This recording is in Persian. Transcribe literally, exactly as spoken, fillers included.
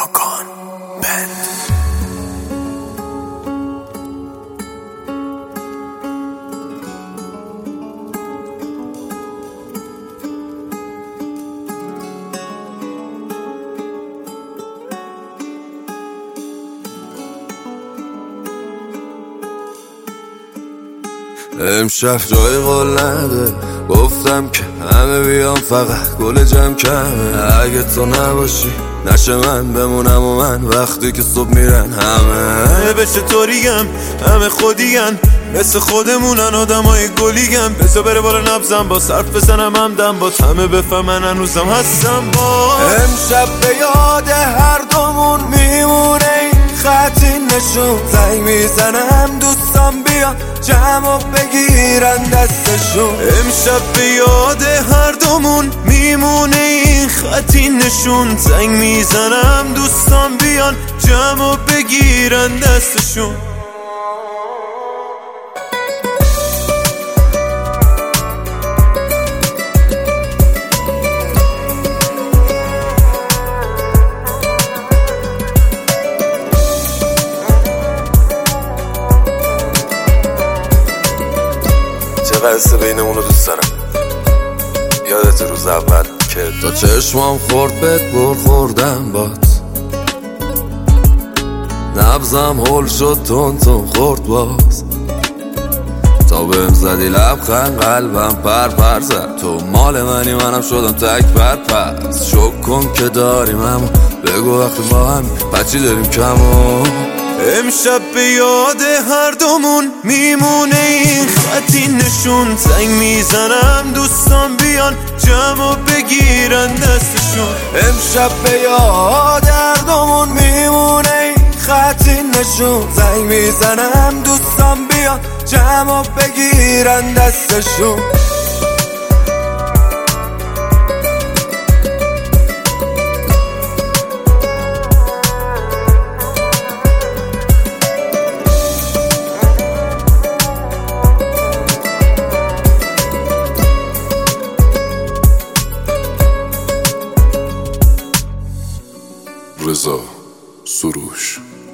ماکان بند. امشب جای قول نده، گفتم که همه بیام فقط گل جمع کمه. اگه تو نباشی نشه من بمونم و من وقتی که صبح میرن همه به چطوریم همه خودیم مثل خودمونن آدم های گلیگم. بسا بره بالا نبزم با صرف بزنم همدم با همه بفهمن هنوزم هستم با. امشب به یاد هر دومون میمونه این خطی نشون. زنگ میزنم دوستان بیان جمع و بگیرن دستشون. امشب به یاد هر دومون میمونه این خطی نشون. زنگ میزنم دوستان بیان جمع و بگیرن دستشون. قصه بینمونو دوست دارم. یادت روز اول که تا چشمام خورد بهت بر خوردم بات. نبزم هول شد تون تون خورد باز. تا بهم زدی لبخند قلبم پر پر زد. تو مال منی منم شدم تک پر پس. شک کن که داریم اما بگو وقتی با هم بچی داریم کمو. امشب به یاد هر دومون میمونه این خطی نشون. زنگ میزنم دوستان بیان جمع و بگیرن دستشون. امشب به یاد هر دومون میمونه این خطی نشون. زنگ میزنم دوستان بیان جمع و بگیرن دستشون. رضا سروش.